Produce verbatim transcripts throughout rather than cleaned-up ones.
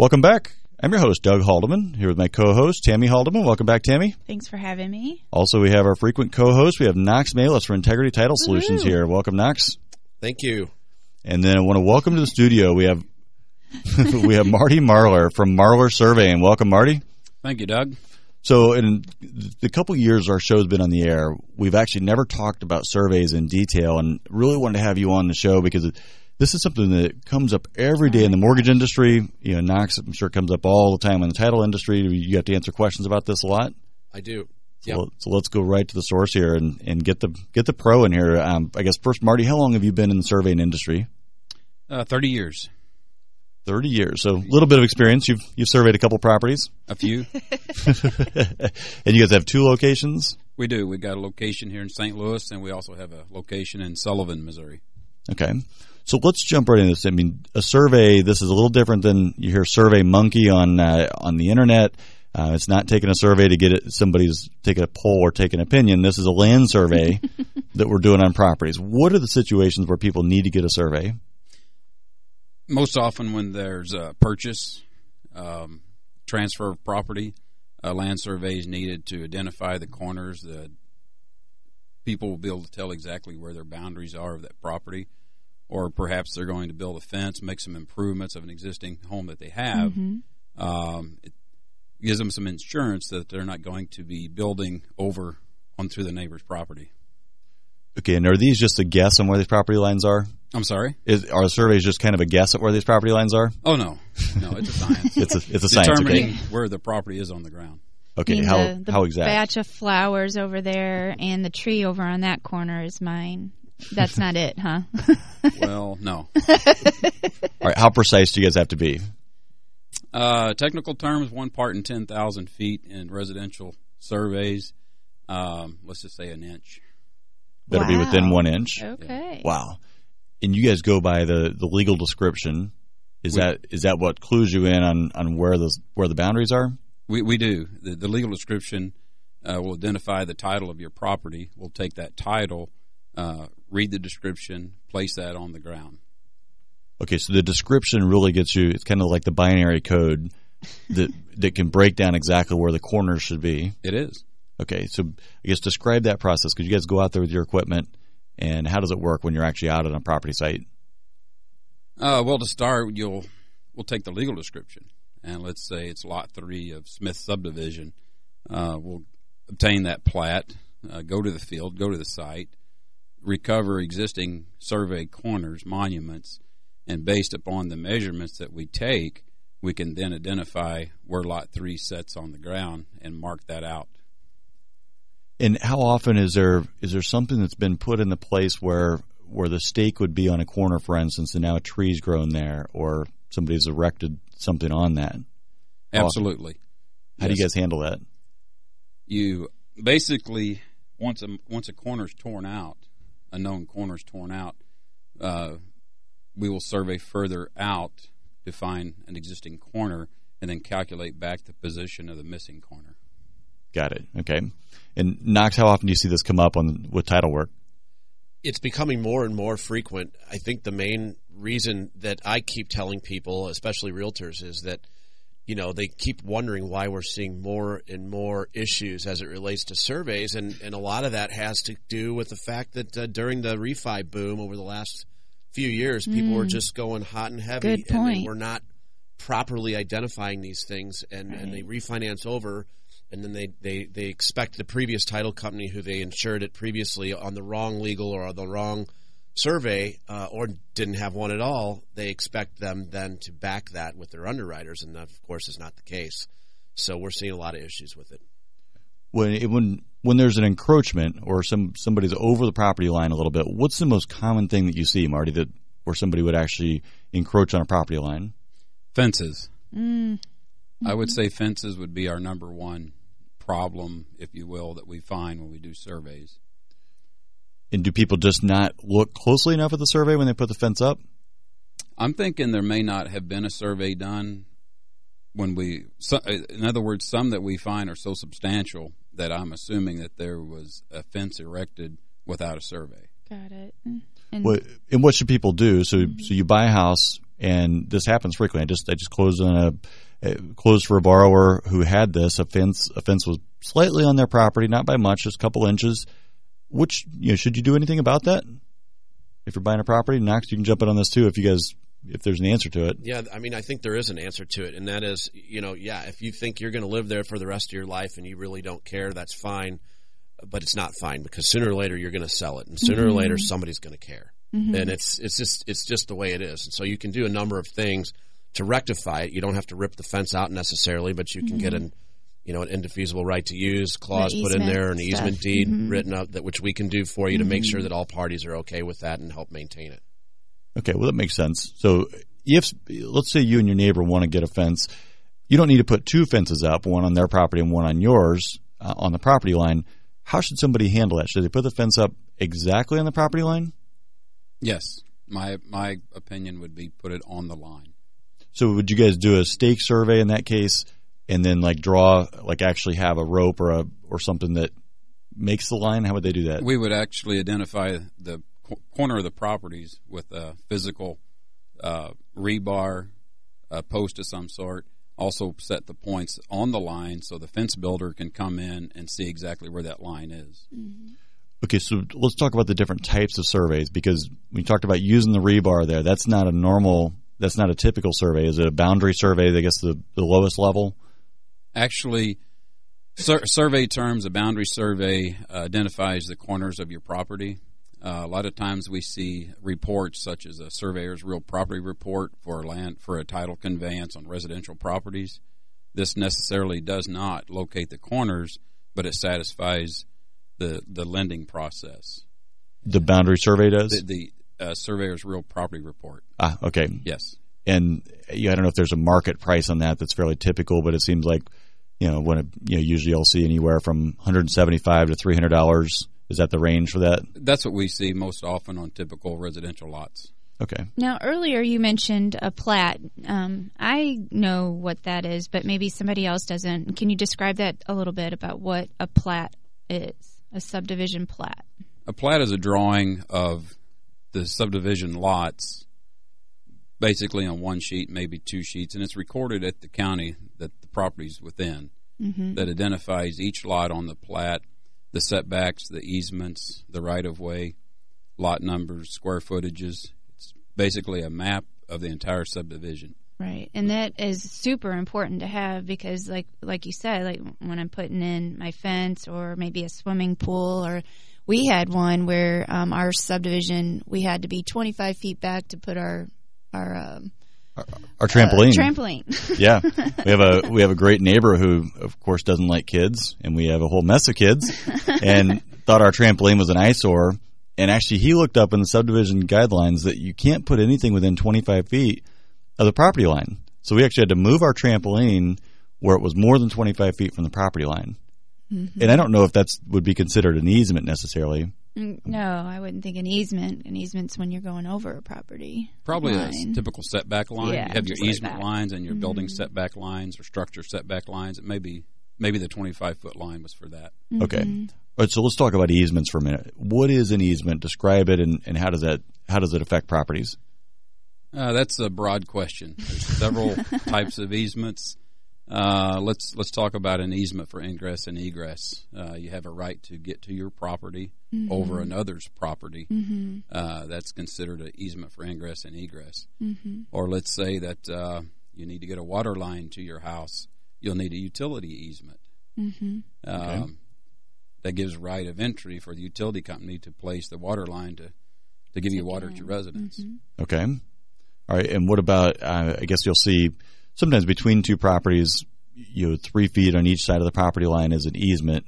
Welcome back. I'm your host, Doug Haldeman, here with my co-host, Tammy Haldeman. Welcome back, Tammy. Thanks for having me. Also, we have our frequent co-host. We have Knox Malis for Integrity Title Woo-hoo. Solutions here. Welcome, Knox. Thank you. And then I want to welcome to the studio. We have we have Marty Marlar from Marlar Surveying. Welcome, Marty. Thank you, Doug. So in the couple years our show's been on the air, we've actually never talked about surveys in detail, and really wanted to have you on the show because it, this is something that comes up every day in the mortgage industry. You know, Knox, I'm sure, comes up all the time in the title industry. You have to answer questions about this a lot. I do. So, yep. so let's go right to the source here and, and get the get the pro in here. Um, I guess first, Marty, how long have you been in the surveying industry? Uh, Thirty years. Thirty years. So a little bit of experience. You've you've surveyed a couple properties. A few. And you guys have two locations? We do. We got a location here in Saint Louis, and we also have a location in Sullivan, Missouri. Okay. So let's jump right into this. I mean, a survey, this is a little different than you hear Survey Monkey on uh, on the internet. Uh, it's not taking a survey to get it, somebody's taking a poll or taking an opinion. This is a land survey that we're doing on properties. What are the situations where people need to get a survey? Most often when there's a purchase, um, transfer of property, a land survey is needed to identify the corners that people will be able to tell exactly where their boundaries are of that property. Or perhaps they're going to build a fence, make some improvements of an existing home that they have. Mm-hmm. Um, it gives them some insurance that they're not going to be building over onto the neighbor's property. Okay, and are these just a guess on where these property lines are? I'm sorry? Is, are the surveys just kind of a guess at where these property lines are? Oh, no. No, it's a science. it's a, it's a science, Determining okay. where the property is on the ground. Okay, I mean, how, the, the how exact? The batch of flowers over there and the tree over on that corner is mine. That's not it, huh? Well, no. All right, how precise do you guys have to be? Uh, technical terms, one part in ten thousand feet in residential surveys. Um, let's just say an inch. Better wow. be within one inch. Okay. Wow. And you guys go by the, the legal description. Is we, that is that what clues you in on, on where the where the boundaries are? We we do. The, the legal description uh, will identify the title of your property. We'll take that title, uh, read the description, place that on the ground. Okay, so the description really gets you. It's kind of like the binary code that that can break down exactly where the corners should be. It is. Okay, so I guess describe that process because you guys go out there with your equipment, and how does it work when you're actually out on a property site? Uh, well, to start, you'll we'll take the legal description, and let's say it's Lot Three of Smith Subdivision. Uh, we'll obtain that plat, uh, go to the field, go to the site, recover existing survey corners, monuments, and based upon the measurements that we take, we can then identify where Lot Three sets on the ground and mark that out. And how often is there is there something that's been put in the place where where the stake would be on a corner, for instance, and now a tree's grown there, or somebody's erected something on that? How Absolutely. How yes. do you guys handle that? You basically once a once a corner's torn out, a known corner's torn out, uh, we will survey further out to find an existing corner, and then calculate back the position of the missing corner. Got it. Okay. And Knox, how often do you see this come up on with title work? It's becoming more and more frequent. I think the main reason that I keep telling people, especially realtors, is that, you know, they keep wondering why we're seeing more and more issues as it relates to surveys, and, and a lot of that has to do with the fact that uh, during the refi boom over the last few years, people mm. were just going hot and heavy, Good point. and they were not properly identifying these things, and, right. and they refinance over. And then they, they, they expect the previous title company who they insured it previously on the wrong legal or on the wrong survey uh, or didn't have one at all. They expect them then to back that with their underwriters, and that, of course, is not the case. So we're seeing a lot of issues with it. When when when there's an encroachment or some somebody's over the property line a little bit, what's the most common thing that you see, Marty, that where somebody would actually encroach on a property line? Fences. Mm. I would say fences would be our number one problem, if you will, that we find when we do surveys. And do people just not look closely enough at the survey when they put the fence up? I'm thinking there may not have been a survey done when we, so, in other words, some that we find are so substantial that I'm assuming that there was a fence erected without a survey. Got it. And what, and what should people do? So, mm-hmm. so you buy a house, and this happens frequently. I just I just closed on a closed for a borrower who had this. A fence a fence was slightly on their property, not by much, just a couple inches. Which, you know, should you do anything about that? If you're buying a property, Knox, you can jump in on this too if you guys, if there's an answer to it. Yeah, I mean, I think there is an answer to it, and that is, you know, yeah, if you think you're going to live there for the rest of your life and you really don't care, that's fine, but it's not fine because sooner or later you're going to sell it, and sooner mm-hmm. or later somebody's going to care, mm-hmm. and it's it's just it's just the way it is. And so you can do a number of things to rectify it. You don't have to rip the fence out necessarily, but you can mm-hmm. get an you know, an indefeasible right to use clause put in there, an stuff. easement deed mm-hmm. written up, that which we can do for you mm-hmm. to make sure that all parties are okay with that and help maintain it. Okay, well, that makes sense. So if, let's say you and your neighbor want to get a fence, you don't need to put two fences up, one on their property and one on yours uh, on the property line. How should somebody handle that? Should they put the fence up exactly on the property line? Yes. My my opinion would be put it on the line. So would you guys do a stake survey in that case? And then, like, draw, like, actually have a rope or a or something that makes the line? How would they do that? We would actually identify the co- corner of the properties with a physical uh, rebar, a post of some sort. Also set the points on the line so the fence builder can come in and see exactly where that line is. Mm-hmm. Okay, so let's talk about the different types of surveys, because we talked about using the rebar there. That's not a normal, that's not a typical survey. Is it a boundary survey, I guess, the, the lowest level? Actually, sur- survey terms, a boundary survey uh, identifies the corners of your property. Uh, a lot of times we see reports such as a surveyor's real property report for land for a title conveyance on residential properties. This necessarily does not locate the corners, but it satisfies the the lending process. The boundary survey does? The, the uh, surveyor's real property report. Ah, okay. Yes. And yeah, I don't know if there's a market price on that that's fairly typical, but it seems like, you know, when it, you know, usually you'll see anywhere from one hundred seventy-five dollars to three hundred dollars. Is that the range for that? That's what we see most often on typical residential lots. Okay. Now, earlier you mentioned a plat. Um, I know what that is, but maybe somebody else doesn't. Can you describe that a little bit about what a plat is, a subdivision plat? A plat is a drawing of the subdivision lots, basically on one sheet, maybe two sheets, and it's recorded at the county that the property's within, mm-hmm. that identifies each lot on the plat, the setbacks, the easements, the right-of-way, lot numbers, square footages. It's basically a map of the entire subdivision. Right, and that is super important to have because, like like you said, like when I'm putting in my fence or maybe a swimming pool, or we had one where um, our subdivision, we had to be twenty-five feet back to put our our um, Our, our trampoline. Uh, trampoline. Yeah, we have a we have a great neighbor who, of course, doesn't like kids, and we have a whole mess of kids, and thought our trampoline was an eyesore. And actually, he looked up in the subdivision guidelines that you can't put anything within twenty-five feet of the property line. So we actually had to move our trampoline where it was more than twenty-five feet from the property line. Mm-hmm. And I don't know if that would be considered an easement necessarily. No, I wouldn't think an easement. An easement's when you're going over a property Probably line. A typical setback line. Yeah, you have your like easement that. lines and your mm-hmm. building setback lines or structure setback lines. It may be, maybe the twenty-five foot line was for that. Mm-hmm. Okay. All right, so let's talk about easements for a minute. What is an easement? Describe it, and, and how does that how does it affect properties? Uh, that's a broad question. There's several types of easements. Uh, let's let's talk about an easement for ingress and egress. Uh, you have a right to get to your property mm-hmm. over another's property. Mm-hmm. Uh, that's considered an easement for ingress and egress. Mm-hmm. Or let's say that uh, you need to get a water line to your house. You'll need a utility easement. Mm-hmm. Um, okay. That gives right of entry for the utility company to place the water line to, to give you water to your residents. Mm-hmm. Okay. All right. And what about, uh, I guess you'll see sometimes between two properties, you know, three feet on each side of the property line is an easement.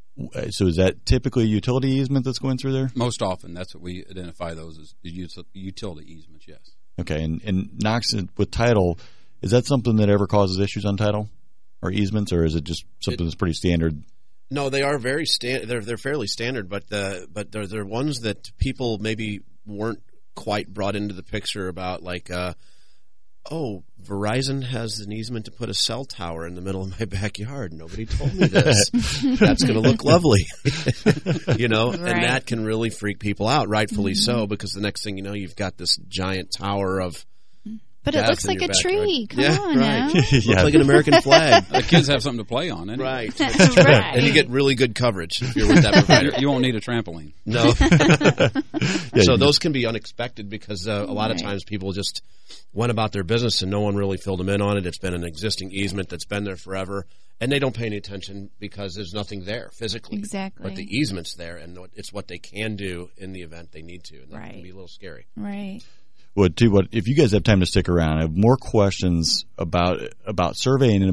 So is that typically a utility easement that's going through there? Most often, that's what we identify those as utility easements, yes. Okay. And, and Knox, with title, is that something that ever causes issues on title or easements, or is it just something it, that's pretty standard? No, they are very stand. They're they're fairly standard, but the but they're they're ones that people maybe weren't quite brought into the picture about, like, uh, oh, Verizon has an easement to put a cell tower in the middle of my backyard. Nobody told me this. That's going to look lovely, you know, right. and that can really freak people out, rightfully mm-hmm. so, because the next thing you know, you've got this giant tower of But it death looks in like your a backyard. tree. Come yeah, on right. now. Looks Yeah. like an American flag. The kids have something to play on, anyway. Right. Right. And you get really good coverage if you're with that provider. You won't need a trampoline. No. Yeah, So you- those can be unexpected because uh, a lot of Right. times people just went about their business and no one really filled them in on it. It's been an existing easement that's been there forever, and they don't pay any attention because there's nothing there physically. Exactly. But the easement's there, and it's what they can do in the event they need to, and that Right. can be a little scary. Right. Well, too, what if you guys have time to stick around? I have more questions about about surveying and